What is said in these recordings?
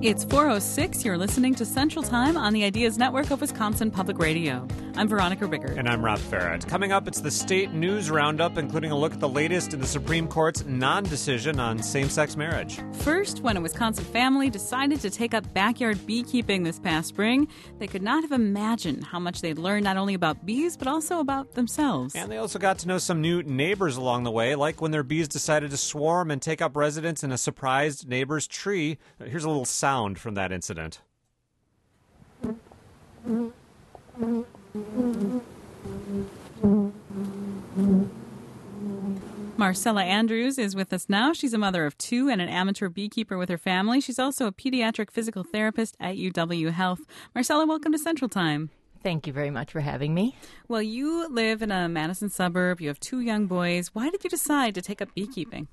It's 4:06. You're listening to Central Time on the Ideas Network of Wisconsin Public Radio. I'm Veronica Riggert. And I'm Rob Farrett. Coming up, it's the State News Roundup, including a look at the latest in the Supreme Court's non-decision on same-sex marriage. First, when a Wisconsin family decided to take up backyard beekeeping this past spring, they could not have imagined how much they'd learned not only about bees, but also about themselves. And they also got to know some new neighbors along the way, like when their bees decided to swarm and take up residence in a surprised neighbor's tree. Here's a little sound from that incident. Marcella Andrews is with us now. She's a mother of two and an amateur beekeeper with her family. She's also a pediatric physical therapist at UW Health. Marcella, welcome to Central Time. Thank you very much for having me. Well, you live in a Madison suburb. You have two young boys. Why did you decide to take up beekeeping?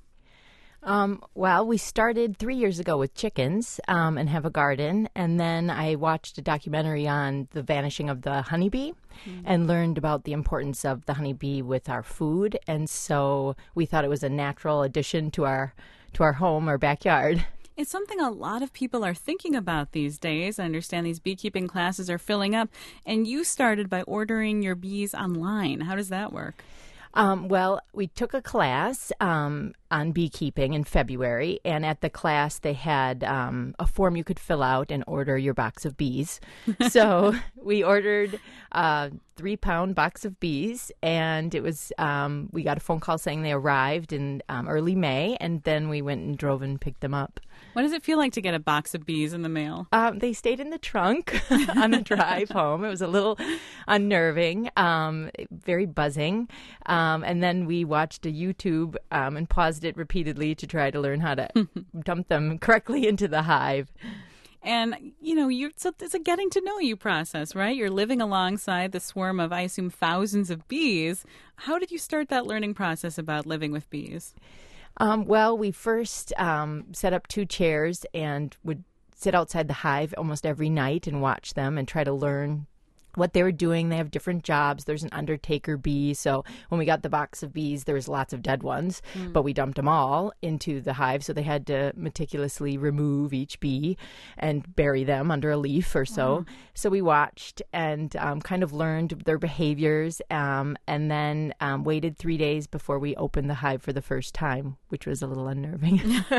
Well, we started 3 years ago with chickens and have a garden. And then I watched a documentary on the vanishing of the honeybee and learned about the importance of the honeybee with our food. And so we thought it was a natural addition to our home or backyard. It's something a lot of people are thinking about these days. I understand these beekeeping classes are filling up. And you started by ordering your bees online. How does that work? Well, we took a class on beekeeping in February, and at the class they had a form you could fill out and order your box of bees. So we ordered a 3-pound box of bees, and it was we got a phone call saying they arrived in early May, and then we went and drove and picked them up. What does it feel like to get a box of bees in the mail? They stayed in the trunk on the drive home. It was a little unnerving, very buzzing. And then we watched a YouTube and paused it repeatedly to try to learn how to dump them correctly into the hive. And, so it's a getting to know you process, right? You're living alongside the swarm of, I assume, thousands of bees. How did you start that learning process about living with bees? Well, we first set up 2 chairs and would sit outside the hive almost every night and watch them and try to learn what they were doing. They have different jobs. There's an undertaker bee. So when we got the box of bees, there was lots of dead ones, but we dumped them all into the hive. So they had to meticulously remove each bee and bury them under a leaf or so. Wow. So we watched and kind of learned their behaviors and then waited 3 days before we opened the hive for the first time, which was a little unnerving.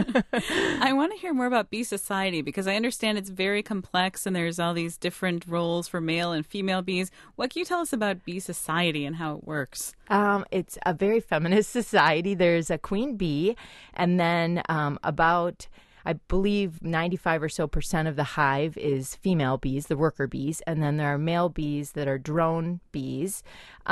I want to hear more about bee society because I understand it's very complex and there's all these different roles for male and female bees. What can you tell us about bee society and how it works? It's a very feminist society. There's a queen bee, and then about, I believe, 95% or so of the hive is female bees, the worker bees, and then there are male bees that are drone bees.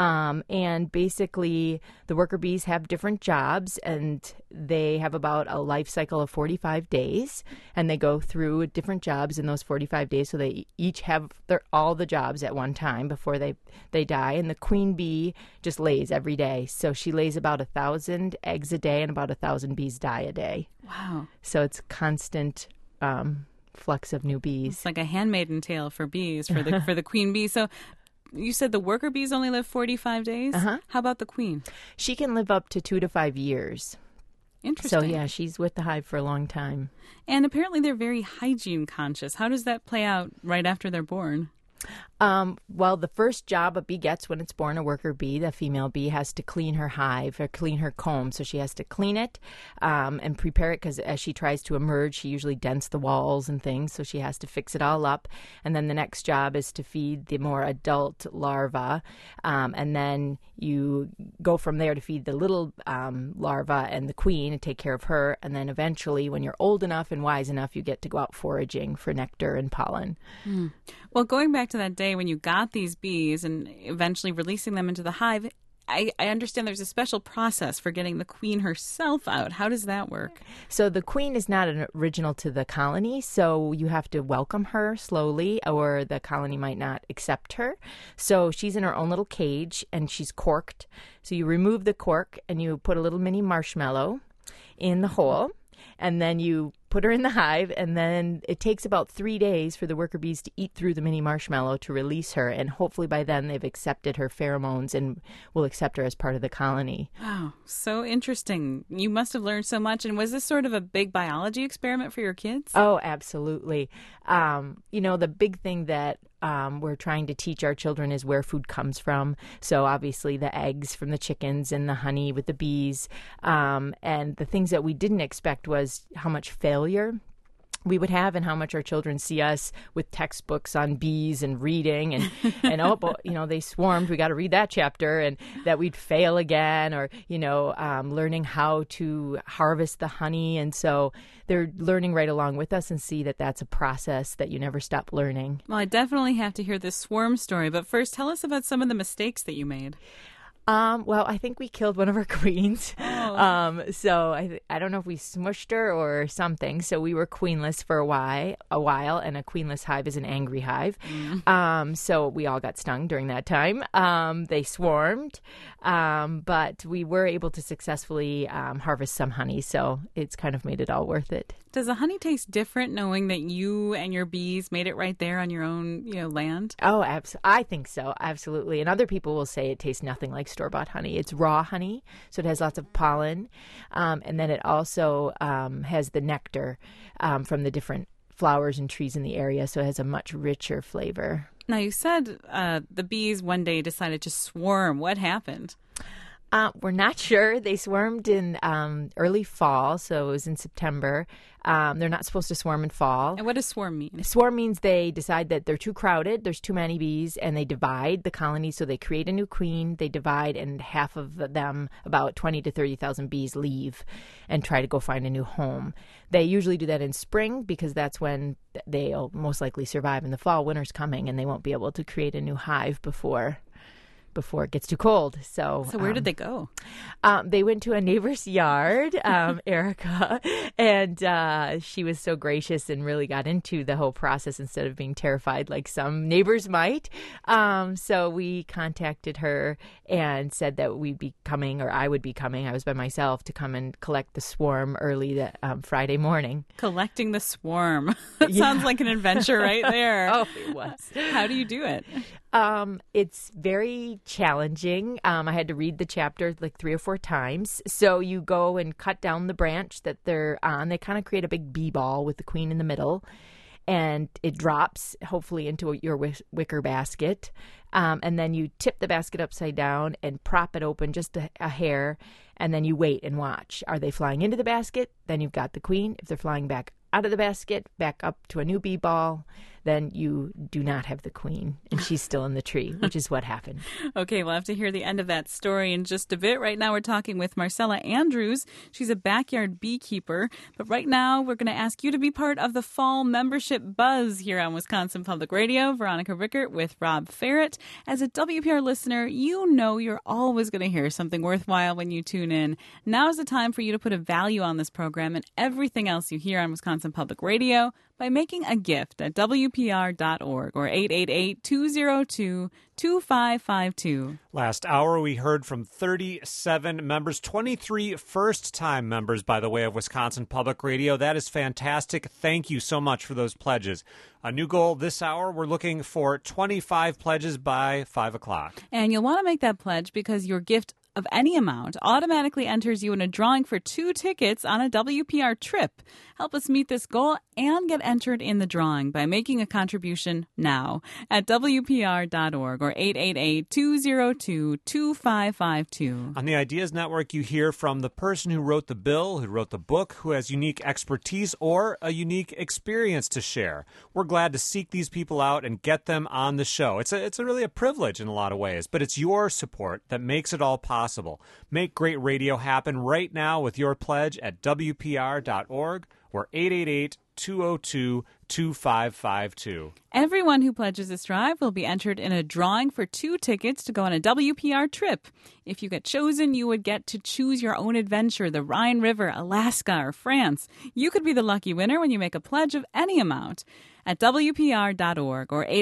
And basically, the worker bees have different jobs, and they have about a life cycle of 45 days, and they go through different jobs in those 45 days, so they each have all the jobs at one time before they die. And the queen bee just lays every day, so she lays about 1,000 eggs a day, and about 1,000 bees die a day. Wow. So it's constant flux of new bees. It's like a handmaiden tale for bees, for the queen bee. So you said the worker bees only live 45 days? Uh-huh. How about the queen? She can live up to 2 to 5 years. Interesting. So, yeah, she's with the hive for a long time. And apparently they're very hygiene conscious. How does that play out right after they're born? Well, the first job a bee gets when it's born, a worker bee, the female bee, has to clean her hive or clean her comb. So she has to clean it and prepare it because as she tries to emerge, she usually dents the walls and things. So she has to fix it all up. And then the next job is to feed the more adult larva. And then you go from there to feed the little larva and the queen and take care of her. And then eventually, when you're old enough and wise enough, you get to go out foraging for nectar and pollen. Well, going back to that day when you got these bees and eventually releasing them into the hive, I understand there's a special process for getting the queen herself out. How does that work? So the queen is not an original to the colony, so you have to welcome her slowly or the colony might not accept her. So she's in her own little cage and she's corked. So you remove the cork and you put a little mini marshmallow in the hole. And then you put her in the hive, and then it takes about 3 days for the worker bees to eat through the mini marshmallow to release her. And hopefully by then they've accepted her pheromones and will accept her as part of the colony. Wow, so interesting. You must have learned so much. And was this sort of a big biology experiment for your kids? Oh, absolutely. The big thing that we're trying to teach our children is where food comes from. So obviously the eggs from the chickens and the honey with the bees. And the things that we didn't expect was how much failure we would have and how much our children see us with textbooks on bees and reading and they swarmed, we got to read that chapter, and that we'd fail again, or learning how to harvest the honey. And so they're learning right along with us and see that that's a process that you never stop learning. Well, I definitely have to hear this swarm story, but first tell us about some of the mistakes that you made. Well, I think we killed one of our queens. Oh. So I don't know if we smushed her or something. So we were queenless for a while, and a queenless hive is an angry hive. So we all got stung during that time. They swarmed, but we were able to successfully harvest some honey. So it's kind of made it all worth it. Does the honey taste different knowing that you and your bees made it right there on your own, land? Oh, I think so. Absolutely. And other people will say it tastes nothing like store-bought honey. It's raw honey, so it has lots of pollen. And then it also has the nectar from the different flowers and trees in the area, so it has a much richer flavor. Now, you said the bees one day decided to swarm. What happened? We're not sure. They swarmed in early fall, so it was in September. They're not supposed to swarm in fall. And what does swarm mean? Swarm means they decide that they're too crowded, there's too many bees, and they divide the colony. So they create a new queen, they divide, and half of them, about 20 to 30,000 bees, leave and try to go find a new home. They usually do that in spring because that's when they'll most likely survive. In the fall, winter's coming, and they won't be able to create a new hive before it gets too cold. So where did they go? They went to a neighbor's yard, Erica, and she was so gracious and really got into the whole process instead of being terrified like some neighbors might. So we contacted her and said that we'd be coming, or I would be coming. I was by myself to come and collect the swarm early that Friday morning. Collecting the swarm. That sounds like an adventure right there. Oh, it was. How do you do it? It's very challenging. I had to read the chapter like 3 or 4 times. So you go and cut down the branch that they're on. They kind of create a big bee ball with the queen in the middle, and it drops hopefully into your wicker basket. And then you tip the basket upside down and prop it open just a hair, and then you wait and watch. Are they flying into the basket? Then you've got the queen. If they're flying back out of the basket, back up to a new bee ball, then you do not have the queen, and she's still in the tree, which is what happened. Okay, we'll have to hear the end of that story in just a bit. Right now we're talking with Marcella Andrews. She's a backyard beekeeper. But right now we're going to ask you to be part of the fall membership buzz here on Wisconsin Public Radio. Veronica Rickert with Rob Ferret. As a WPR listener, you know you're always going to hear something worthwhile when you tune in. Now is the time for you to put a value on this program and everything else you hear on Wisconsin Public Radio by making a gift at WPR.org or 888-202-2552. Last hour, we heard from 37 members, 23 first-time members, by the way, of Wisconsin Public Radio. That is fantastic. Thank you so much for those pledges. A new goal this hour, we're looking for 25 pledges by 5 o'clock. And you'll want to make that pledge because your gift of any amount automatically enters you in a drawing for 2 tickets on a WPR trip. Help us meet this goal and get entered in the drawing by making a contribution now at WPR.org or 888-202-2552. On the Ideas Network, you hear from the person who wrote the bill, who wrote the book, who has unique expertise or a unique experience to share. We're glad to seek these people out and get them on the show. It's really a privilege in a lot of ways, but it's your support that makes it all possible. Make great radio happen right now with your pledge at WPR.org or 888-202-2552. Everyone who pledges this drive will be entered in a drawing for 2 tickets to go on a WPR trip. If you get chosen, you would get to choose your own adventure, the Rhine River, Alaska, or France. You could be the lucky winner when you make a pledge of any amount. at WPR.org or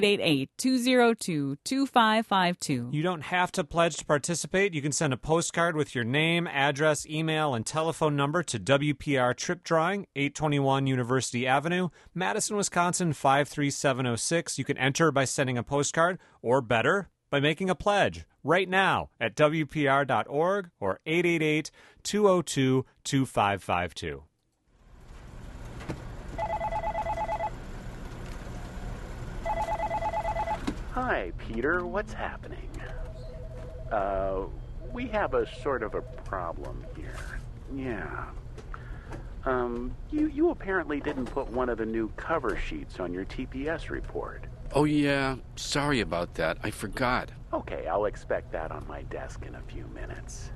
888-202-2552. You don't have to pledge to participate. You can send a postcard with your name, address, email, and telephone number to WPR Trip Drawing, 821 University Avenue, Madison, Wisconsin, 53706. You can enter by sending a postcard, or better, by making a pledge right now at WPR.org or 888-202-2552. Hi, Peter. What's happening? We have a sort of a problem here. Yeah. You apparently didn't put one of the new cover sheets on your TPS report. Oh, yeah. Sorry about that. I forgot. Okay, I'll expect that on my desk in a few minutes.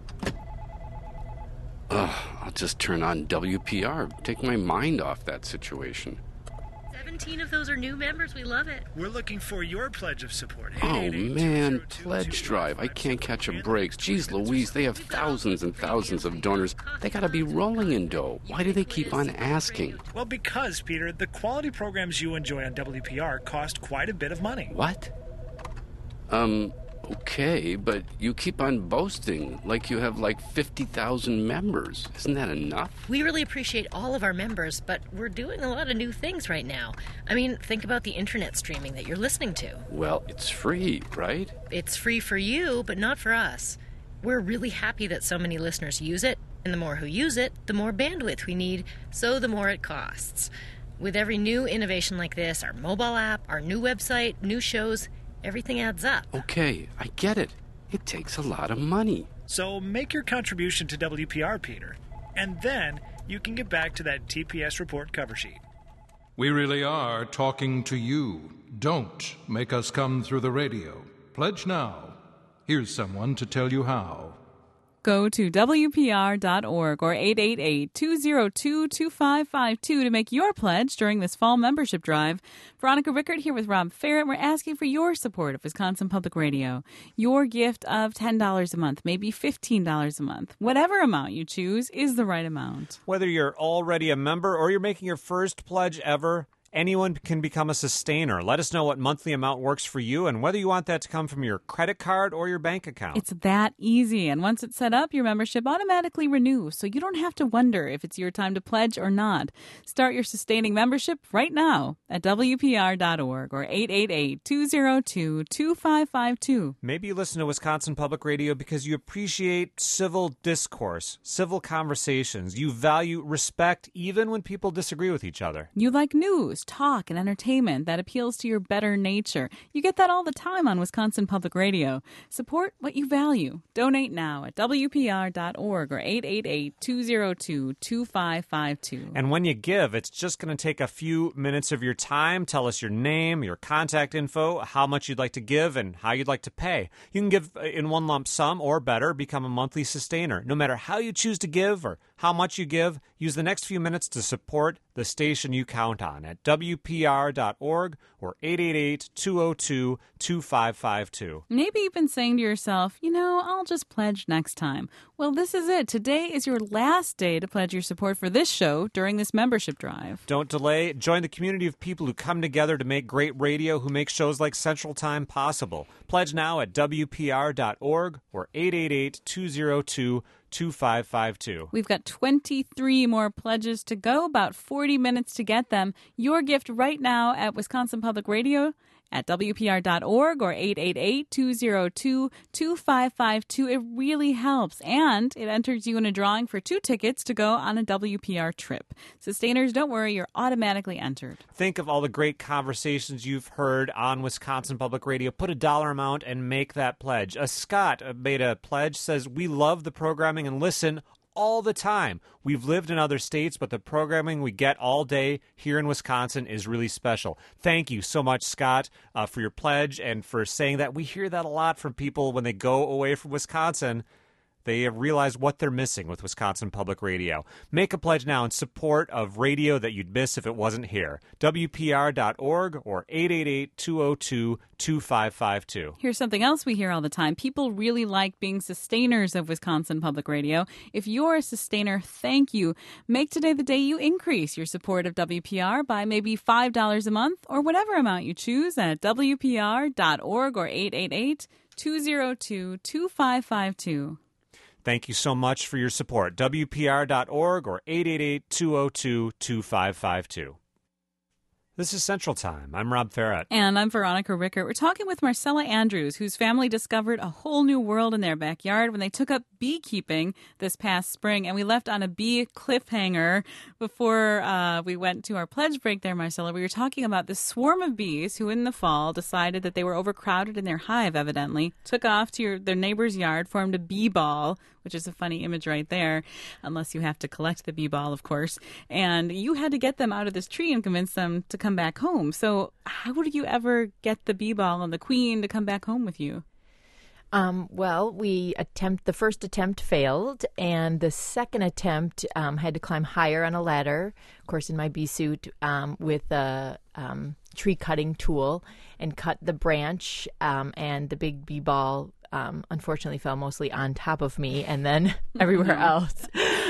I'll just turn on WPR. Take my mind off that situation. 17 of those are new members. We love it. We're looking for your pledge of support. Oh, man. Pledge drive. I can't catch a break. Geez Louise, they have thousands and thousands of donors. They gotta be rolling in dough. Why do they keep on asking? Well, because, Peter, the quality programs you enjoy on WPR cost quite a bit of money. What? Okay, but you keep on boasting like you have like 50,000 members. Isn't that enough? We really appreciate all of our members, but we're doing a lot of new things right now. I mean, think about the internet streaming that you're listening to. Well, it's free, right? It's free for you, but not for us. We're really happy that so many listeners use it, and the more who use it, the more bandwidth we need, so the more it costs. With every new innovation like this, our mobile app, our new website, new shows, everything adds up. Okay, I get it. It takes a lot of money. So make your contribution to WPR, Peter, and then you can get back to that TPS report cover sheet. We really are talking to you. Don't make us come through the radio. Pledge now. Here's someone to tell you how. Go to WPR.org or 888-202-2552 to make your pledge during this fall membership drive. Veronica Rickert here with Rob Ferret. We're asking for your support of Wisconsin Public Radio. Your gift of $10 a month, maybe $15 a month. Whatever amount you choose is the right amount. Whether you're already a member or you're making your first pledge ever, anyone can become a sustainer. Let us know what monthly amount works for you and whether you want that to come from your credit card or your bank account. It's that easy. And once it's set up, your membership automatically renews, so you don't have to wonder if it's your time to pledge or not. Start your sustaining membership right now at WPR.org or 888-202-2552. Maybe you listen to Wisconsin Public Radio because you appreciate civil discourse, civil conversations. You value respect even when people disagree with each other. You like news, talk, and entertainment that appeals to your better nature. You get that all the time on Wisconsin Public Radio. Support what you value. Donate now at WPR.org or 888-202-2552. And when you give, it's just going to take a few minutes of your time. Tell us your name, your contact info, how much you'd like to give, and how you'd like to pay. You can give in one lump sum or better, become a monthly sustainer. No matter how you choose to give or how much you give, use the next few minutes to support the station you count on at WPR.org or 888-202-2552. Maybe you've been saying to yourself, I'll just pledge next time. Well, this is it. Today is your last day to pledge your support for this show during this membership drive. Don't delay. Join the community of people who come together to make great radio, who make shows like Central Time possible. Pledge now at WPR.org or 888-202-2552. We've got 23 more pledges to go, about 40 minutes to get them. Your gift right now at Wisconsin Public Radio at WPR.org or 888-202-2552. It really helps, and it enters you in a drawing for 2 tickets to go on a WPR trip. Sustainers, don't worry, you're automatically entered. Think of all the great conversations you've heard on Wisconsin Public Radio. Put a dollar amount and make that pledge. Scott made a pledge, says, we love the programming and listen all the time. We've lived in other states, but the programming we get all day here in Wisconsin is really special. Thank you so much, Scott, for your pledge and for saying that. We hear that a lot from people when they go away from Wisconsin. They have realized what they're missing with Wisconsin Public Radio. Make a pledge now in support of radio that you'd miss if it wasn't here. WPR.org or 888-202-2552. Here's something else we hear all the time. People really like being sustainers of Wisconsin Public Radio. If you're a sustainer, thank you. Make today the day you increase your support of WPR by maybe $5 a month or whatever amount you choose at WPR.org or 888-202-2552. Thank you so much for your support. WPR.org or 888-202-2552. This is Central Time. I'm Rob Farrett. And I'm Veronica Rickert. We're talking with Marcella Andrews, whose family discovered a whole new world in their backyard when they took up beekeeping this past spring. And we left on a bee cliffhanger before we went to our pledge break there, Marcella. We were talking about this swarm of bees who in the fall decided that they were overcrowded in their hive, evidently, took off to their neighbor's yard, formed a bee ball, which is a funny image right there, unless you have to collect the bee ball, of course. And you had to get them out of this tree and convince them to come back home. So how did you ever get the bee ball and the queen to come back home with you? Well, the first attempt failed, and the second attempt had to climb higher on a ladder, of course, in my bee suit, with a tree cutting tool, and cut the branch, and the big bee ball unfortunately fell mostly on top of me and then everywhere else,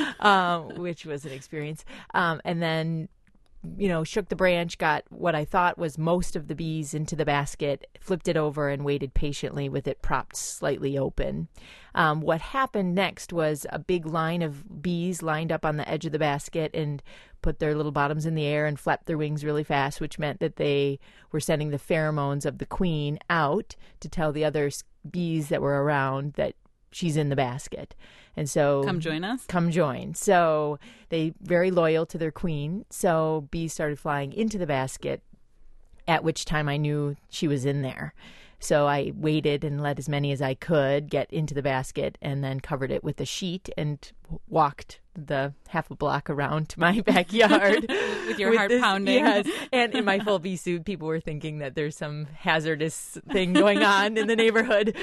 which was an experience. And then, shook the branch, got what I thought was most of the bees into the basket, flipped it over, and waited patiently with it propped slightly open. What happened next was a big line of bees lined up on the edge of the basket and put their little bottoms in the air and flapped their wings really fast, which meant that they were sending the pheromones of the queen out to tell the other bees that were around that she's in the basket. And so come join us. Come join. So they very loyal to their queen. So bees started flying into the basket, at which time I knew she was in there. So I waited and let as many as I could get into the basket and then covered it with a sheet and walked the half a block around to my backyard. With your heart pounding. Yes. And in my full bee suit, people were thinking that there's some hazardous thing going on in the neighborhood.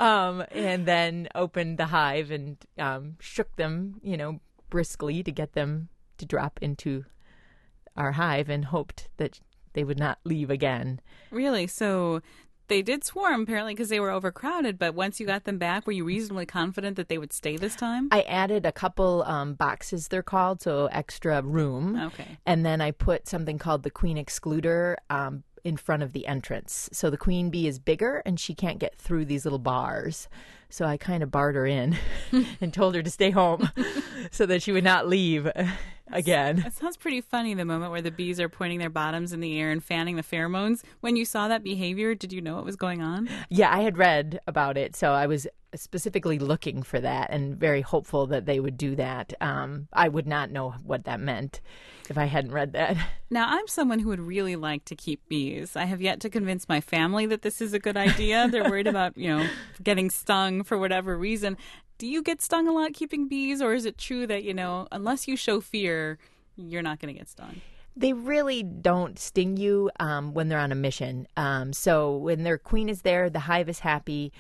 And then opened the hive and shook them, briskly to get them to drop into our hive and hoped that they would not leave again. Really? So they did swarm, apparently, because they were overcrowded. But once you got them back, were you reasonably confident that they would stay this time? I added a couple boxes, they're called, so extra room. Okay. And then I put something called the queen excluder in front of the entrance. So the queen bee is bigger, and she can't get through these little bars. So I kind of barred her in and told her to stay home so that she would not leave again. It sounds pretty funny, the moment where the bees are pointing their bottoms in the air and fanning the pheromones. When you saw that behavior, did you know what was going on? Yeah, I had read about it, so I was specifically looking for that and very hopeful that they would do that. I would not know what that meant if I hadn't read that. Now, I'm someone who would really like to keep bees. I have yet to convince my family that this is a good idea. They're worried about, getting stung for whatever reason. Do you get stung a lot keeping bees, or is it true that, unless you show fear, you're not going to get stung? They really don't sting you when they're on a mission. So when their queen is there, the hive is happy.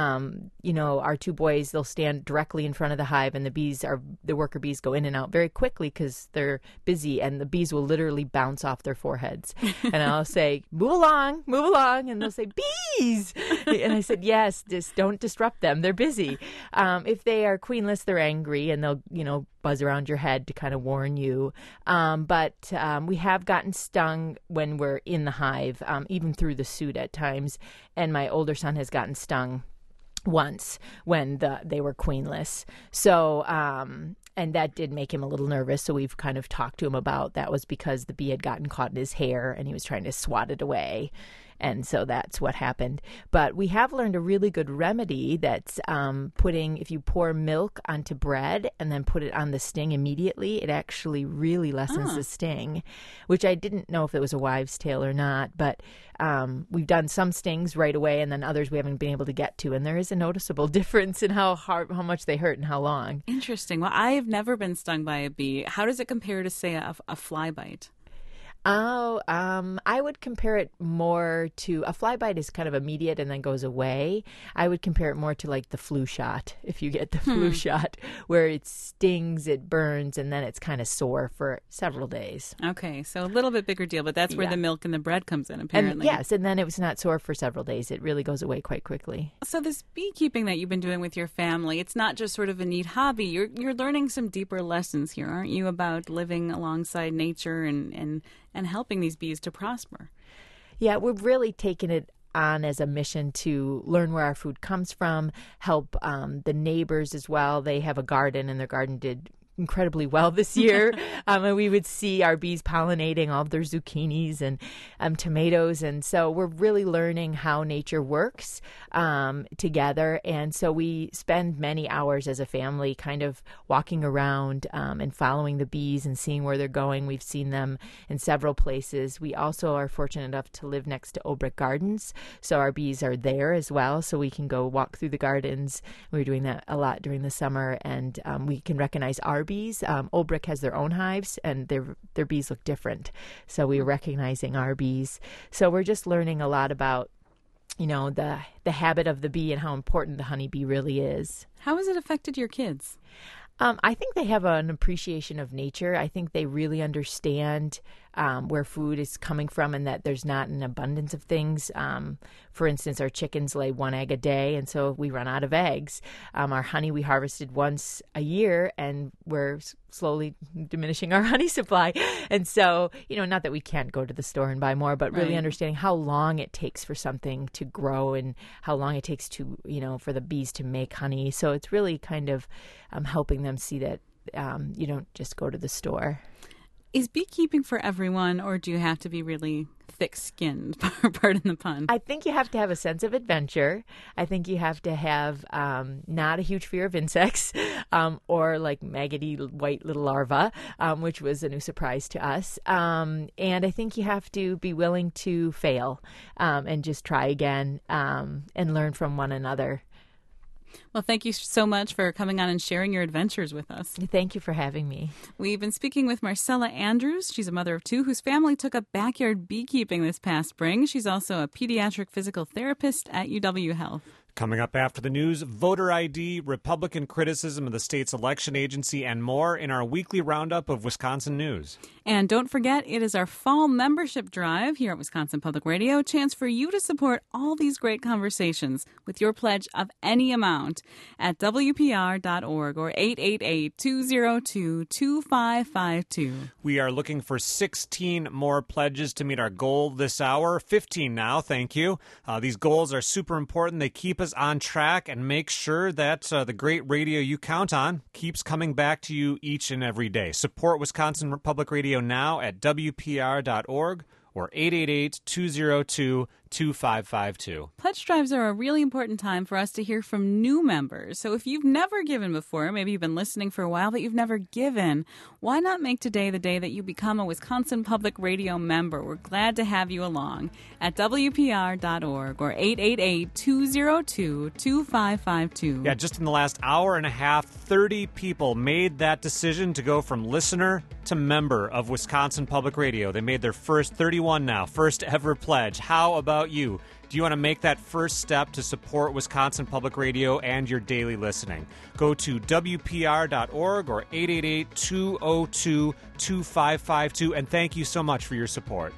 Our two boys, they'll stand directly in front of the hive, and the worker bees go in and out very quickly because they're busy, and the bees will literally bounce off their foreheads. And I'll say, move along, and they'll say, bees! And I said, yes, just don't disrupt them. They're busy. If they are queenless, they're angry, and they'll, buzz around your head to kind of warn you. But we have gotten stung when we're in the hive, even through the suit at times. And my older son has gotten stung once when they were queenless. So, and that did make him a little nervous. So we've kind of talked to him about that was because the bee had gotten caught in his hair and he was trying to swat it away. And so that's what happened. But we have learned a really good remedy that's if you pour milk onto bread and then put it on the sting immediately, it actually really lessens the sting, which I didn't know if it was a wives' tale or not. But we've done some stings right away, and then others we haven't been able to get to. And there is a noticeable difference in how much they hurt and how long. Interesting. Well, I have never been stung by a bee. How does it compare to, say, a fly bite? I would compare it more to a fly bite is kind of immediate and then goes away. I would compare it more to like the flu shot. If you get the flu shot, where it stings, it burns, and then it's kind of sore for several days. Okay, so a little bit bigger deal, but that's where the milk and the bread comes in, apparently. And then it was not sore for several days. It really goes away quite quickly. So this beekeeping that you've been doing with your family, it's not just sort of a neat hobby. You're learning some deeper lessons here, aren't you, about living alongside nature and helping these bees to prosper? Yeah, we've really taken it on as a mission to learn where our food comes from, help the neighbors as well. They have a garden, and their garden did incredibly well this year. And we would see our bees pollinating all of their zucchinis and tomatoes. And so we're really learning how nature works together. And so we spend many hours as a family kind of walking around and following the bees and seeing where they're going. We've seen them in several places. We also are fortunate enough to live next to Obrecht Gardens. So our bees are there as well. So we can go walk through the gardens. We're doing that a lot during the summer. And we can recognize our bees. Obrecht has their own hives, and their bees look different. So we're recognizing our bees. So we're just learning a lot about, the habit of the bee and how important the honeybee really is. How has it affected your kids? I think they have an appreciation of nature. I think they really understand where food is coming from and that there's not an abundance of things. For instance, our chickens lay 1 egg a day, and so we run out of eggs. Our honey we harvested once a year, and we're slowly diminishing our honey supply. And so, not that we can't go to the store and buy more, but really understanding how long it takes for something to grow and how long it takes to, for the bees to make honey. So it's really kind of helping them see that you don't just go to the store. Is beekeeping for everyone, or do you have to be really thick-skinned, pardon the pun? I think you have to have a sense of adventure. I think you have to have not a huge fear of insects or like maggoty white little larvae, which was a new surprise to us. And I think you have to be willing to fail and just try again and learn from one another. Well, thank you so much for coming on and sharing your adventures with us. Thank you for having me. We've been speaking with Marcella Andrews. She's a mother of two whose family took up backyard beekeeping this past spring. She's also a pediatric physical therapist at UW Health. Coming up after the news, voter ID, Republican criticism of the state's election agency, and more in our weekly roundup of Wisconsin news. And don't forget, it is our fall membership drive here at Wisconsin Public Radio. A chance for you to support all these great conversations with your pledge of any amount at WPR.org or 888-202-2552. We are looking for 16 more pledges to meet our goal this hour. 15 now, thank you. These goals are super important. They keep us on track and make sure that the great radio you count on keeps coming back to you each and every day. Support Wisconsin Public Radio now at WPR.org or 888-202-2552. Pledge drives are a really important time for us to hear from new members. So if you've never given before, maybe you've been listening for a while, but you've never given, why not make today the day that you become a Wisconsin Public Radio member? We're glad to have you along at WPR.org or 888-202-2552. Yeah, just in the last hour and a half, 30 people made that decision to go from listener to member of Wisconsin Public Radio. They made their first 31 now, first ever pledge. How about you? Do you want to make that first step to support Wisconsin Public Radio and your daily listening? Go to WPR.org or 888-202-2552, and thank you so much for your support.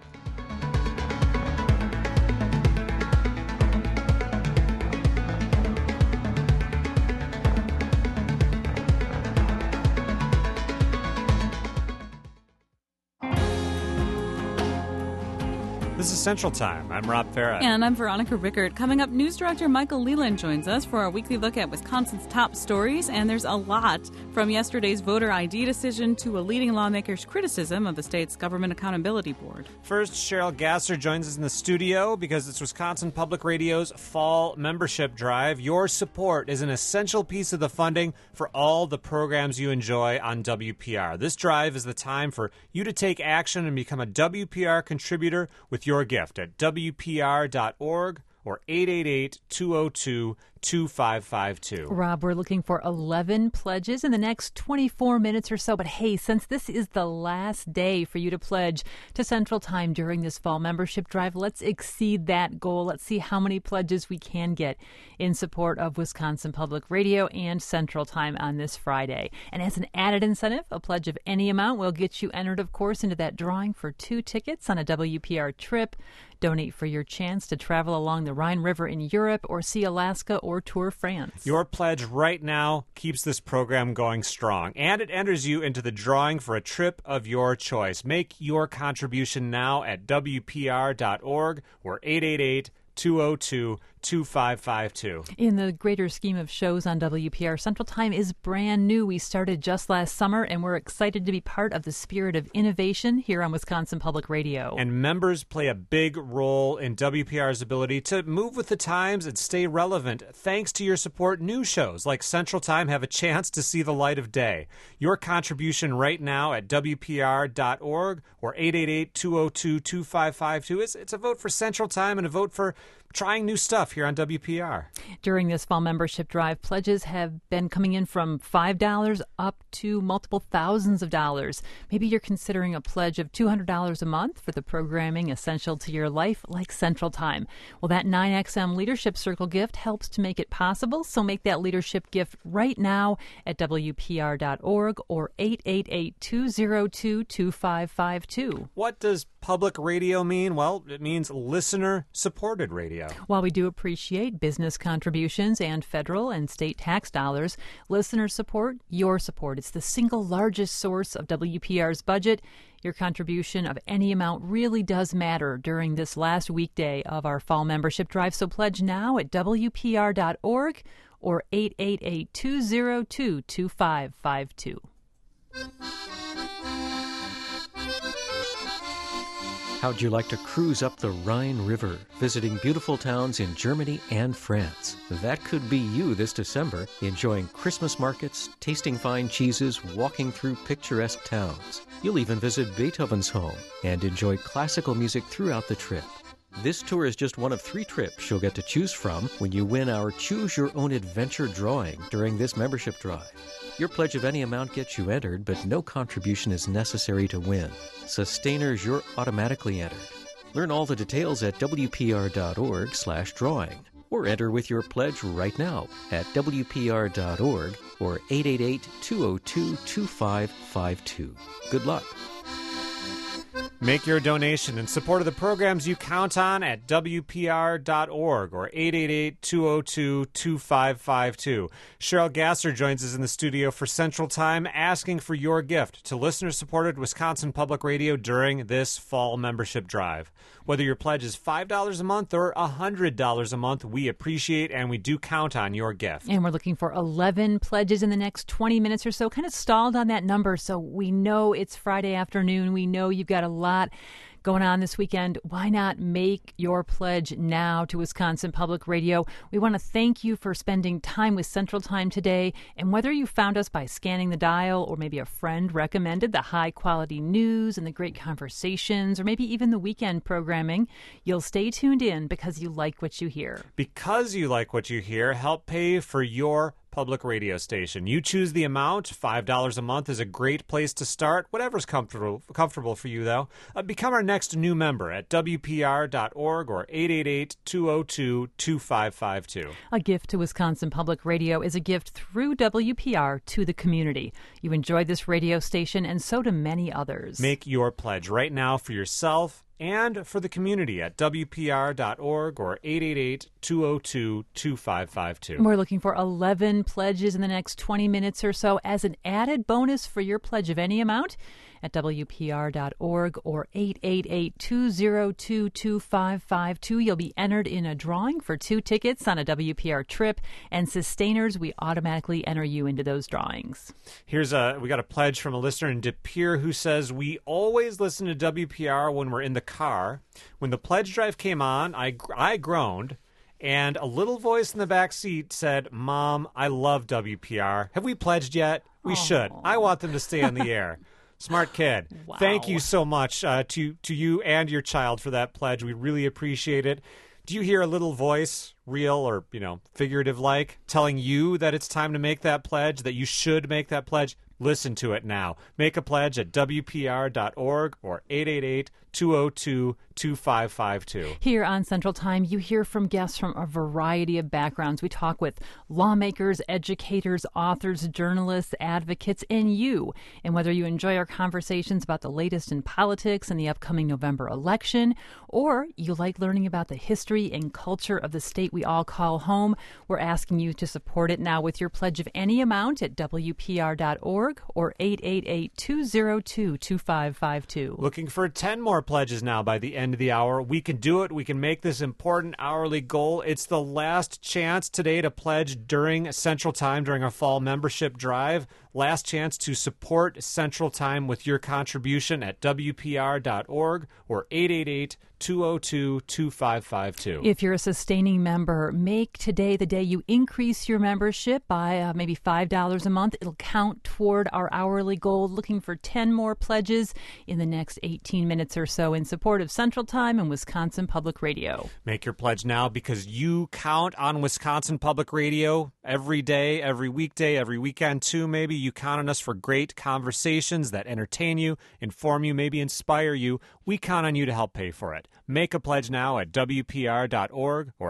This is Central Time. I'm Rob Farah. And I'm Veronica Rickert. Coming up, News Director Michael Leland joins us for our weekly look at Wisconsin's top stories. And there's a lot, from yesterday's voter ID decision to a leading lawmaker's criticism of the state's Government Accountability Board. First, Cheryl Gasser joins us in the studio because it's Wisconsin Public Radio's fall membership drive. Your support is an essential piece of the funding for all the programs you enjoy on WPR. This drive is the time for you to take action and become a WPR contributor with your gift at WPR.org or 888-202-2552. 2552. Rob, we're looking for 11 pledges in the next 24 minutes or so. But hey, since this is the last day for you to pledge to Central Time during this fall membership drive, let's exceed that goal. Let's see how many pledges we can get in support of Wisconsin Public Radio and Central Time on this Friday. And as an added incentive, a pledge of any amount will get you entered, of course, into that drawing for 2 tickets on a WPR trip. Donate for your chance to travel along the Rhine River in Europe or see Alaska or tour France. Your pledge right now keeps this program going strong, and it enters you into the drawing for a trip of your choice. Make your contribution now at WPR.org or 888-202-2552. In the greater scheme of shows on WPR, Central Time is brand new. We started just last summer, and we're excited to be part of the spirit of innovation here on Wisconsin Public Radio. And members play a big role in WPR's ability to move with the times and stay relevant. Thanks to your support, new shows like Central Time have a chance to see the light of day. Your contribution right now at WPR.org or 888-202-2552. It's a vote for Central Time and a vote for trying new stuff here on WPR. During this fall membership drive, pledges have been coming in from $5 up to multiple thousands of dollars. Maybe you're considering a pledge of $200 a month for the programming essential to your life, like Central Time. Well, that 9XM Leadership Circle gift helps to make it possible, so make that leadership gift right now at WPR.org or 888-202-2552. What does public radio mean? Well, it means listener-supported radio. While we do appreciate business contributions and federal and state tax dollars, listener support, your support, it's the single largest source of WPR's budget. Your contribution of any amount really does matter during this last weekday of our fall membership drive. So pledge now at WPR.org or 888-202-2552. How'd you like to cruise up the Rhine River, visiting beautiful towns in Germany and France? That could be you this December, enjoying Christmas markets, tasting fine cheeses, walking through picturesque towns. You'll even visit Beethoven's home and enjoy classical music throughout the trip. This tour is just one of 3 trips you'll get to choose from when you win our Choose Your Own Adventure drawing during this membership drive. Your pledge of any amount gets you entered, but no contribution is necessary to win. Sustainers, you're automatically entered. Learn all the details at WPR.org/drawing or enter with your pledge right now at WPR.org or 888-202-2552. Good luck. Make your donation in support of the programs you count on at WPR.org or 888-202-2552. Cheryl Gasser joins us in the studio for Central Time, asking for your gift to listener-supported Wisconsin Public Radio during this fall membership drive. Whether your pledge is $5 a month or $100 a month, we appreciate and we do count on your gift. And we're looking for 11 pledges in the next 20 minutes or so. Kind of stalled on that number, so we know it's Friday afternoon. We know you've got a lot going on this weekend. Why not make your pledge now to Wisconsin Public Radio? We want to thank you for spending time with Central Time today. And whether you found us by scanning the dial or maybe a friend recommended the high-quality news and the great conversations or maybe even the weekend programming, you'll stay tuned in because you like what you hear. Because you like what you hear, help pay for your public radio station. You choose the amount. $5 a month is a great place to start. Whatever's comfortable for you, though. Become our next new member at WPR.org or 888-202-2552. A gift to Wisconsin Public Radio is a gift through WPR to the community. You enjoyed this radio station, and so do many others. Make your pledge right now for yourself and for the community at WPR.org or 888-202-2552. We're looking for 11 pledges in the next 20 minutes or so as an added bonus for your pledge of any amount at WPR.org or 888-202-2552. You'll be entered in a drawing for 2 tickets on a WPR trip, and sustainers, we automatically enter you into those drawings. We got a pledge from a listener in De Pere who says, we always listen to WPR when we're in the car. When the pledge drive came on, I groaned, and a little voice in the back seat said, Mom, I love WPR. Have we pledged yet? We should. I want them to stay on the air. Smart kid. Wow. Thank you so much to you and your child for that pledge. We really appreciate it. Do you hear a little voice, real or, figurative like, telling you that it's time to make that pledge, that you should make that pledge? Listen to it now. Make a pledge at WPR.org or 888-202-2552. Here on Central Time, you hear from guests from a variety of backgrounds. We talk with lawmakers, educators, authors, journalists, advocates, and you. And whether you enjoy our conversations about the latest in politics and the upcoming November election, or you like learning about the history and culture of the state we all call home, we're asking you to support it now with your pledge of any amount at WPR.org or 888-202-2552. Looking for 10 more pledges now by the end of the hour. We can do it. We can make this important hourly goal. It's the last chance today to pledge during Central Time, during our fall membership drive. Last chance to support Central Time with your contribution at WPR.org or 888-202-2552. If you're a sustaining member, make today the day you increase your membership by maybe $5 a month. It'll count toward our hourly goal. Looking for 10 more pledges in the next 18 minutes or so in support of Central Time and Wisconsin Public Radio. Make your pledge now because you count on Wisconsin Public Radio every day, every weekday, every weekend too, maybe. You count on us for great conversations that entertain you, inform you, maybe inspire you. We count on you to help pay for it. Make a pledge now at WPR.org or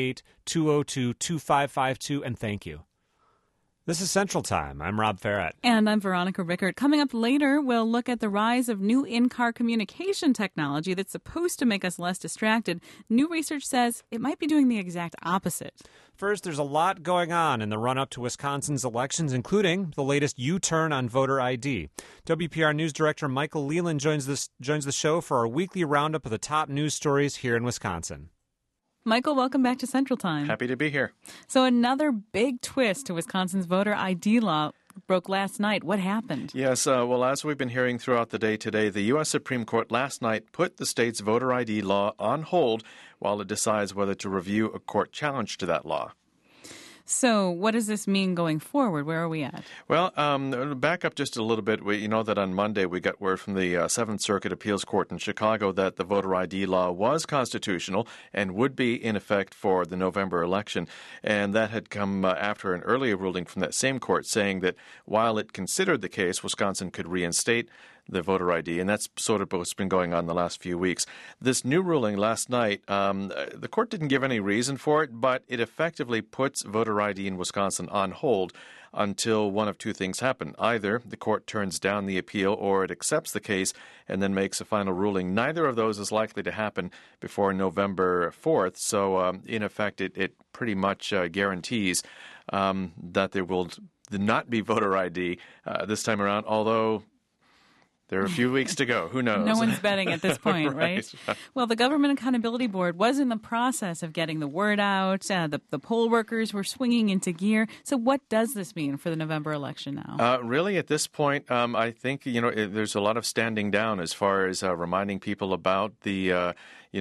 888-202-2552, and thank you. This is Central Time. I'm Rob Farrett. And I'm Veronica Rickert. Coming up later, we'll look at the rise of new in-car communication technology that's supposed to make us less distracted. New research says it might be doing the exact opposite. First, there's a lot going on in the run-up to Wisconsin's elections, including the latest U-turn on voter ID. WPR News Director Michael Leland joins the show for our weekly roundup of the top news stories here in Wisconsin. Michael, welcome back to Central Time. Happy to be here. So another big twist to Wisconsin's voter ID law broke last night. What happened? Yes, well, as we've been hearing throughout the day today, the U.S. Supreme Court last night put the state's voter ID law on hold while it decides whether to review a court challenge to that law. So what does this mean going forward? Where are we at? Well, back up just a little bit. You know that on Monday we got word from the Seventh Circuit Appeals Court in Chicago that the voter ID law was constitutional and would be in effect for the November election. And that had come after an earlier ruling from that same court saying that while it considered the case, Wisconsin could reinstate the voter ID, and that's sort of what's been going on the last few weeks. This new ruling last night, the court didn't give any reason for it, but it effectively puts voter ID in Wisconsin on hold until one of two things happen. Either the court turns down the appeal or it accepts the case and then makes a final ruling. Neither of those is likely to happen before November 4th, so in effect it pretty much guarantees that there will not be voter ID this time around, although there are a few weeks to go. Who knows? No one's betting at this point, right? Well, the Government Accountability Board was in the process of getting the word out. The poll workers were swinging into gear. So what does this mean for the November election now? Really, at this point, I think, there's a lot of standing down as far as reminding people about the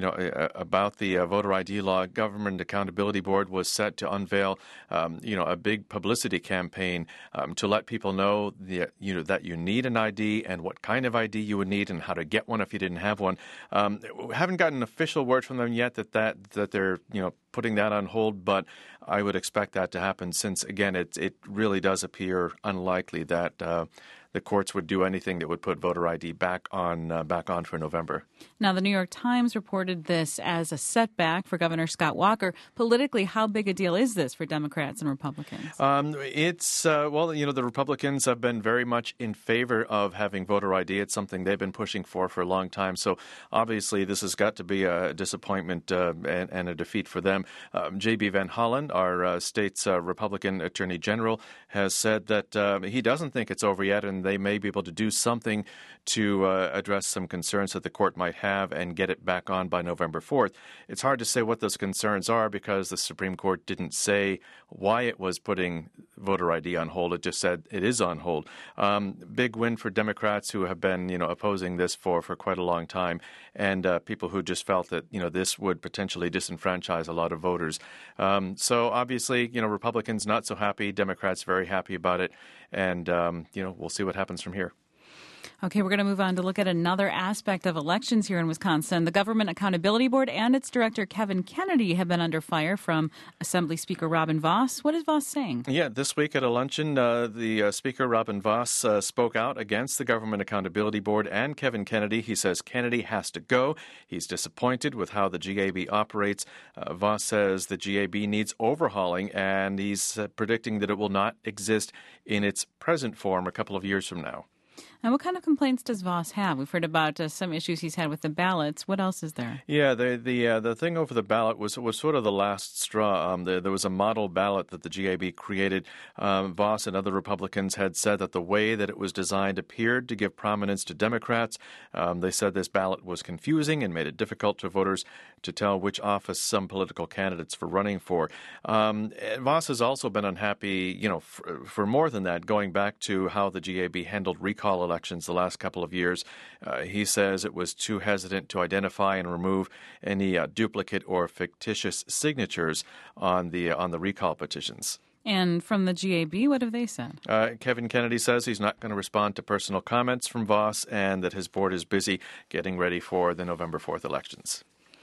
voter ID law. Government Accountability Board was set to unveil, a big publicity campaign to let people know that you need an ID and what kind of ID you would need and how to get one if you didn't have one. We haven't gotten an official word from them yet that they're putting that on hold, but I would expect that to happen since, again, it really does appear unlikely that the courts would do anything that would put voter ID back on for November. Now, the New York Times reported this as a setback for Governor Scott Walker. Politically, how big a deal is this for Democrats and Republicans? The Republicans have been very much in favor of having voter ID. It's something they've been pushing for a long time. So obviously, this has got to be a disappointment and a defeat for them. J.B. Van Hollen, our state's Republican Attorney General, has said that he doesn't think it's over yet, and they may be able to do something to address some concerns that the court might have and get it back on by November 4th. It's hard to say what those concerns are because the Supreme Court didn't say why it was putting voter ID on hold. It just said it is on hold. Big win for Democrats who have been, opposing this for quite a long time, and people who just felt that, this would potentially disenfranchise a lot of voters. So obviously, Republicans not so happy, Democrats very happy about it, and, we'll see what happens from here. Okay, we're going to move on to look at another aspect of elections here in Wisconsin. The Government Accountability Board and its director, Kevin Kennedy, have been under fire from Assembly Speaker Robin Vos. What is Vos saying? Yeah, this week at a luncheon, the Speaker, Robin Vos, spoke out against the Government Accountability Board and Kevin Kennedy. He says Kennedy has to go. He's disappointed with how the GAB operates. Vos says the GAB needs overhauling, and he's predicting that it will not exist in its present form a couple of years from now. And what kind of complaints does Vos have? We've heard about some issues he's had with the ballots. What else is there? Yeah, the thing over the ballot was sort of the last straw. There was a model ballot that the GAB created. Vos and other Republicans had said that the way that it was designed appeared to give prominence to Democrats. They said this ballot was confusing and made it difficult to voters to tell which office some political candidates were running for. Vos has also been unhappy, for more than that, going back to how the GAB handled recall elections the last couple of years. He says it was too hesitant to identify and remove any duplicate or fictitious signatures on the recall petitions. And from the GAB, what have they said? Kevin Kennedy says he's not going to respond to personal comments from Vos and that his board is busy getting ready for the November 4th elections.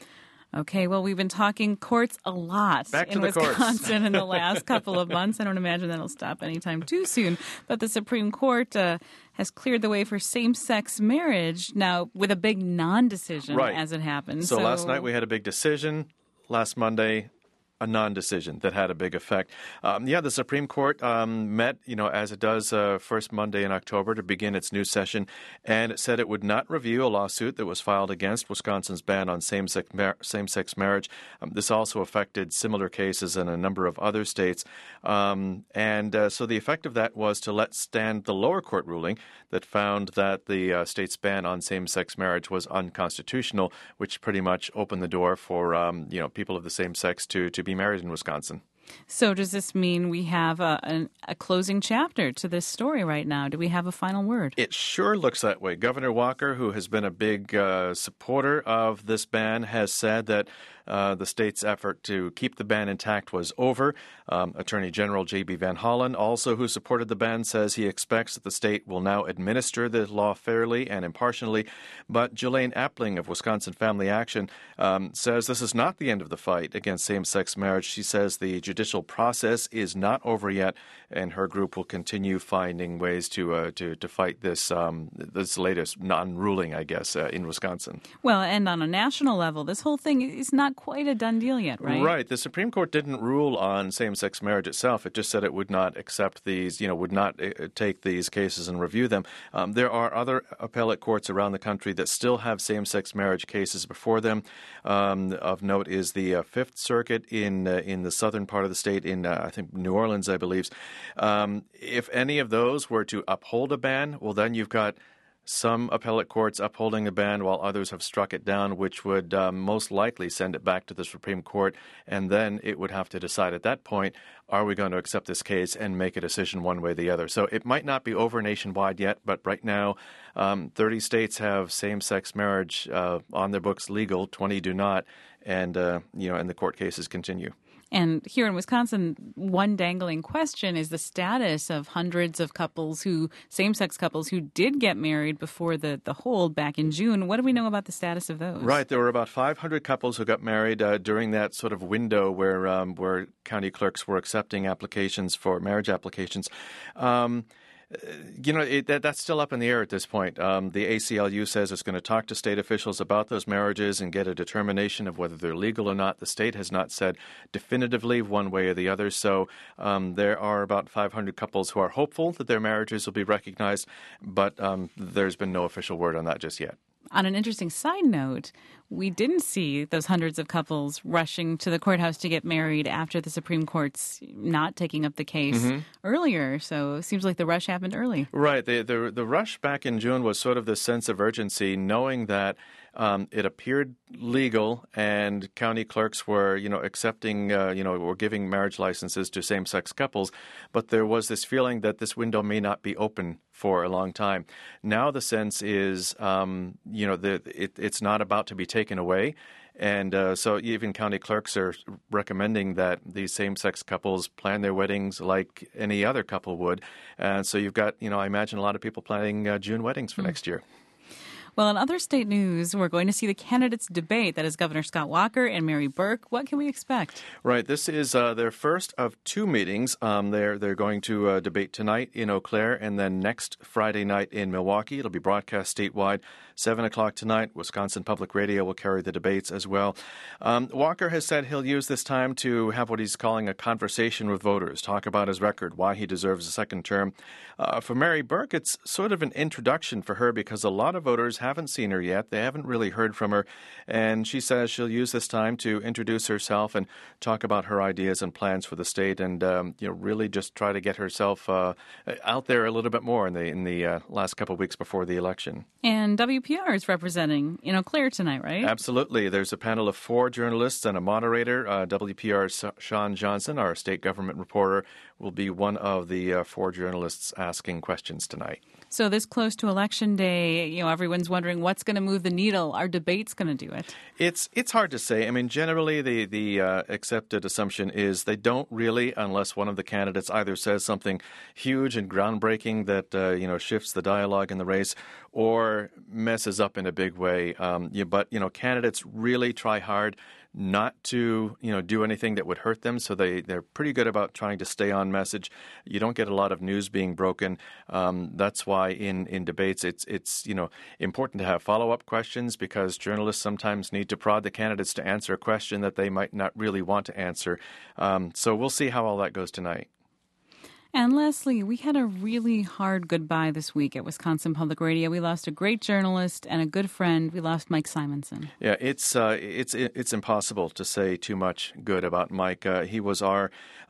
Okay, well, we've been talking courts a lot in Wisconsin in the last couple of months. I don't imagine that'll stop anytime too soon. But the Supreme Court has cleared the way for same-sex marriage now with a big non-decision as it happens. So last night we had a big decision. Last Monday, a non-decision that had a big effect. The Supreme Court met, as it does first Monday in October to begin its new session, and it said it would not review a lawsuit that was filed against Wisconsin's ban on same-sex marriage. This also affected similar cases in a number of other states. So the effect of that was to let stand the lower court ruling that found that the state's ban on same-sex marriage was unconstitutional, which pretty much opened the door for people of the same sex to be married in Wisconsin. So does this mean we have a closing chapter to this story right now? Do we have a final word? It sure looks that way. Governor Walker, who has been a big supporter of this ban, has said that the state's effort to keep the ban intact was over. Attorney General J.B. Van Hollen, also who supported the ban, says he expects that the state will now administer the law fairly and impartially. But Jelaine Appling of Wisconsin Family Action says this is not the end of the fight against same-sex marriage. She says the judicial process is not over yet, and her group will continue finding ways to fight this latest non-ruling, I guess, in Wisconsin. Well, and on a national level, this whole thing is not quite a done deal yet, right? Right. The Supreme Court didn't rule on same-sex marriage itself. It just said it would not accept these, would not take these cases and review them. There are other appellate courts around the country that still have same-sex marriage cases before them. Of note is the Fifth Circuit in the southern part of the state, in I think New Orleans, I believe. If any of those were to uphold a ban, well, then you've got some appellate courts upholding the ban while others have struck it down, which would most likely send it back to the Supreme Court. And then it would have to decide at that point, are we going to accept this case and make a decision one way or the other? So it might not be over nationwide yet, but right now 30 states have same-sex marriage on their books legal, 20 do not. And, and the court cases continue. And here in Wisconsin, one dangling question is the status of hundreds of same-sex couples who did get married before the hold back in June. What do we know about the status of those? Right. There were about 500 couples who got married during that sort of window where county clerks were accepting applications for marriage applications. That's still up in the air at this point. The ACLU says it's going to talk to state officials about those marriages and get a determination of whether they're legal or not. The state has not said definitively one way or the other. So there are about 500 couples who are hopeful that their marriages will be recognized, but there's been no official word on that just yet. On an interesting side note, we didn't see those hundreds of couples rushing to the courthouse to get married after the Supreme Court's not taking up the case earlier. So it seems like the rush happened early. Right. The rush back in June was sort of the sense of urgency, knowing that it appeared legal and county clerks were, accepting, were giving marriage licenses to same-sex couples. But there was this feeling that this window may not be open for a long time. Now the sense is, it's not about to be taken away. And so even county clerks are recommending that these same-sex couples plan their weddings like any other couple would. And so you've got, I imagine a lot of people planning June weddings for next year. Well, in other state news, we're going to see the candidates debate. That is Governor Scott Walker and Mary Burke. What can we expect? Right. This is their first of two meetings. They're going to debate tonight in Eau Claire and then next Friday night in Milwaukee. It'll be broadcast statewide. 7 o'clock tonight, Wisconsin Public Radio will carry the debates as well. Walker has said he'll use this time to have what he's calling a conversation with voters, talk about his record, why he deserves a second term. For Mary Burke, it's sort of an introduction for her because a lot of voters haven't seen her yet. They haven't really heard from her. And she says she'll use this time to introduce herself and talk about her ideas and plans for the state and, really just try to get herself out there a little bit more in the last couple of weeks before the election. And WPR is representing in Eau Claire tonight, right? Absolutely. There's a panel of 4 journalists and a moderator. WPR's Sean Johnson, our state government reporter, will be one of the 4 journalists asking questions tonight. So this close to Election Day, everyone's wondering what's going to move the needle. Are debates going to do it? It's hard to say. I mean, generally the accepted assumption is they don't really, unless one of the candidates either says something huge and groundbreaking that shifts the dialogue in the race or messes up in a big way. But candidates really try hard not to, do anything that would hurt them. So they're pretty good about trying to stay on message. You don't get a lot of news being broken. That's why in debates it's important to have follow-up questions because journalists sometimes need to prod the candidates to answer a question that they might not really want to answer. So we'll see how all that goes tonight. And Leslie, we had a really hard goodbye this week at Wisconsin Public Radio. We lost a great journalist and a good friend. We lost Mike Simonson. Yeah, it's impossible to say too much good about Mike. He was our,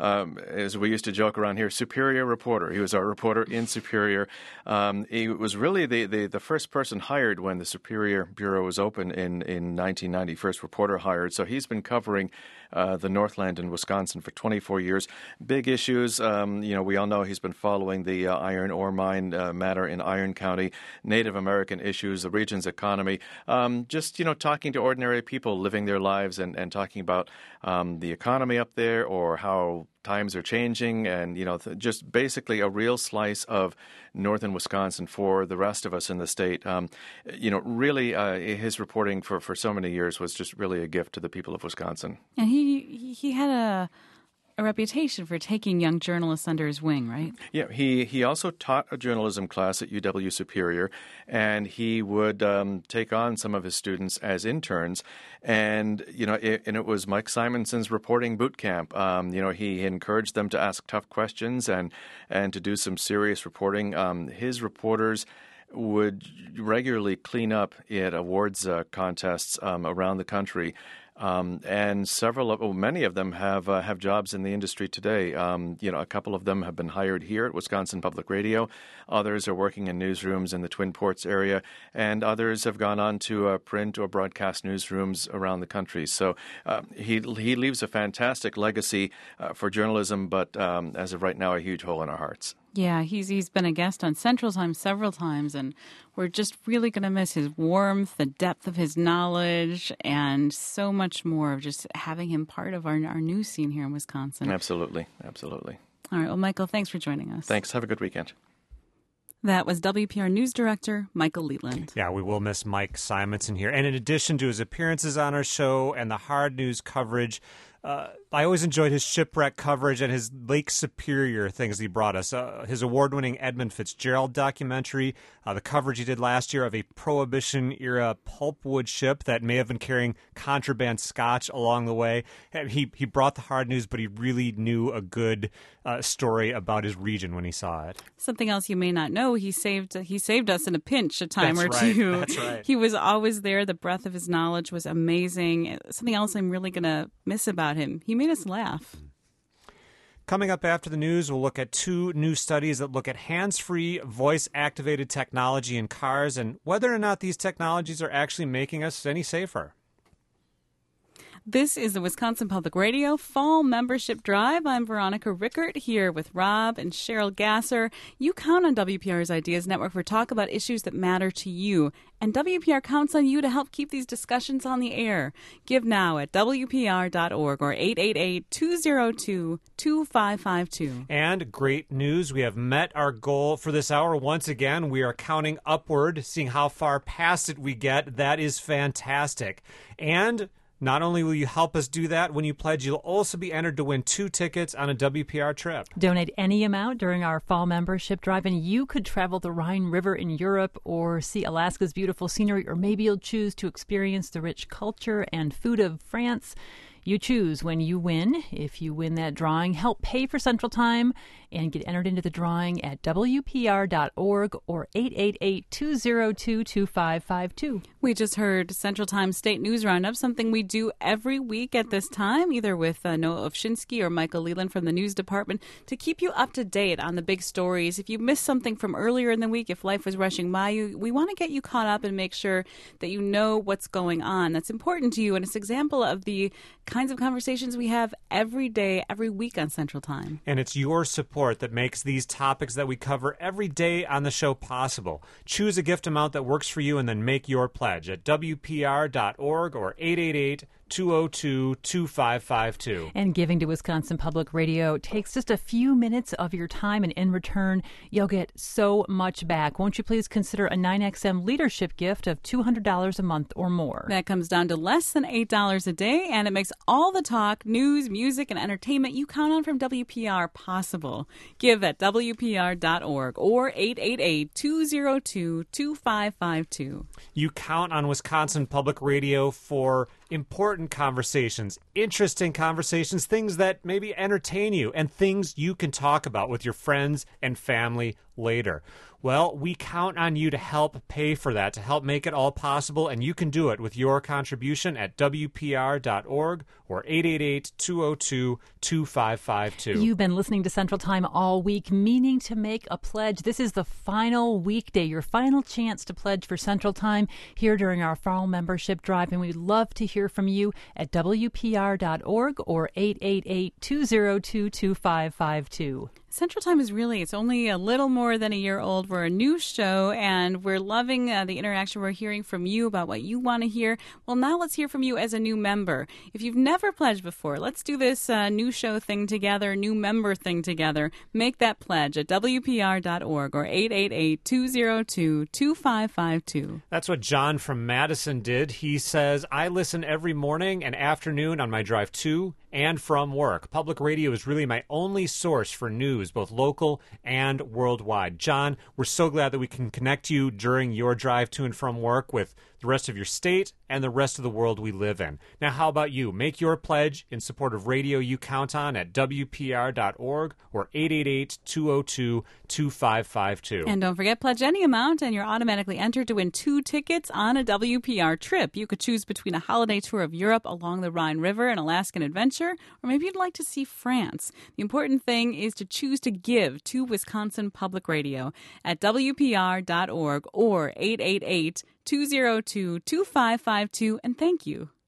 as we used to joke around here, Superior reporter. He was our reporter in Superior. He was really the first person hired when the Superior Bureau was open in 1990, first reporter hired. So he's been covering the Northland in Wisconsin for 24 years. Big issues, we all know he's been following the iron ore mine matter in Iron County, Native American issues, the region's economy, just talking to ordinary people living their lives and talking about the economy up there or how times are changing and, just basically a real slice of northern Wisconsin for the rest of us in the state. Really his reporting for so many years was just really a gift to the people of Wisconsin. And he had a reputation for taking young journalists under his wing, right? Yeah, he also taught a journalism class at UW Superior, and he would take on some of his students as interns. And, it was Mike Simonson's reporting boot camp. He encouraged them to ask tough questions and to do some serious reporting. His reporters would regularly clean up at awards contests around the country. And many of them have jobs in the industry today. A couple of them have been hired here at Wisconsin Public Radio. Others are working in newsrooms in the Twin Ports area, and others have gone on to print or broadcast newsrooms around the country. So he leaves a fantastic legacy for journalism, but as of right now, a huge hole in our hearts. Yeah, he's been a guest on Central Time several times, and we're just really going to miss his warmth, the depth of his knowledge, and so much more of just having him part of our news scene here in Wisconsin. Absolutely. All right, well, Michael, thanks for joining us. Thanks. Have a good weekend. That was WPR News Director Michael Leland. Yeah, we will miss Mike Simonson here. And in addition to his appearances on our show and the hard news coverage, I always enjoyed his shipwreck coverage and his Lake Superior things he brought us. His award-winning Edmund Fitzgerald documentary, the coverage he did last year of a Prohibition-era pulpwood ship that may have been carrying contraband scotch along the way. He brought the hard news, but he really knew a good story about his region when he saw it. Something else you may not know, he saved us in a pinch a time or two. That's right. He was always there. The breadth of his knowledge was amazing. Something else I'm really going to miss about him, he made us laugh. Coming up after the news, we'll look at 2 new studies that look at hands-free, voice-activated technology in cars and whether or not these technologies are actually making us any safer. This is the Wisconsin Public Radio Fall Membership Drive. I'm Veronica Rickert here with Rob and Cheryl Gasser. You count on WPR's Ideas Network for talk about issues that matter to you. And WPR counts on you to help keep these discussions on the air. Give now at WPR.org or 888-202-2552. And great news, we have met our goal for this hour. Once again, we are counting upward, seeing how far past it we get. That is fantastic. And not only will you help us do that, when you pledge, you'll also be entered to win 2 tickets on a WPR trip. Donate any amount during our fall membership drive, and you could travel the Rhine River in Europe or see Alaska's beautiful scenery, or maybe you'll choose to experience the rich culture and food of France. You choose when you win. If you win that drawing, help pay for Central Time and get entered into the drawing at WPR.org or 888-202-2552. We just heard Central Time State News Roundup, something we do every week at this time, either with Noah Ovshinsky or Michael Leland from the news department, to keep you up to date on the big stories. If you missed something from earlier in the week, if life was rushing by you, we want to get you caught up and make sure that you know what's going on. That's important to you, and it's an example of the kinds of conversations we have every day, every week on Central Time. And it's your support that makes these topics that we cover every day on the show possible. Choose a gift amount that works for you and then make your pledge at WPR.org or 888-202-2552. And giving to Wisconsin Public Radio takes just a few minutes of your time, and in return, you'll get so much back. Won't you please consider a 9XM leadership gift of $200 a month or more? That comes down to less than $8 a day, and it makes all the talk, news, music, and entertainment you count on from WPR possible. Give at WPR.org or 888-202-2552. You count on Wisconsin Public Radio for important conversations, interesting conversations, things that maybe entertain you, and things you can talk about with your friends and family later. Well, we count on you to help pay for that, to help make it all possible, and you can do it with your contribution at WPR.org or 888-202-2552. You've been listening to Central Time all week, meaning to make a pledge. This is the final weekday, your final chance to pledge for Central Time here during our fall membership drive, and we'd love to hear from you at WPR.org or 888-202-2552. Central Time is it's only a little more than a year old. We're a new show, and we're loving the interaction we're hearing from you about what you want to hear. Well, now let's hear from you as a new member. If you've never pledged before, let's do this new show thing together, new member thing together. Make that pledge at WPR.org or 888-202-2552. That's what John from Madison did. He says, I listen every morning and afternoon on my drive to and from work. Public radio is really my only source for news, both local and worldwide. John, we're so glad that we can connect you during your drive to and from work with the rest of your state and the rest of the world we live in. Now, how about you? Make your pledge in support of radio you count on at WPR.org or 888-202-2552. And don't forget, pledge any amount and you're automatically entered to win 2 tickets on a WPR trip. You could choose between a holiday tour of Europe along the Rhine River, an Alaskan adventure, or maybe you'd like to see France. The important thing is to choose to give to Wisconsin Public Radio at WPR.org or 888-202-2552, and thank you.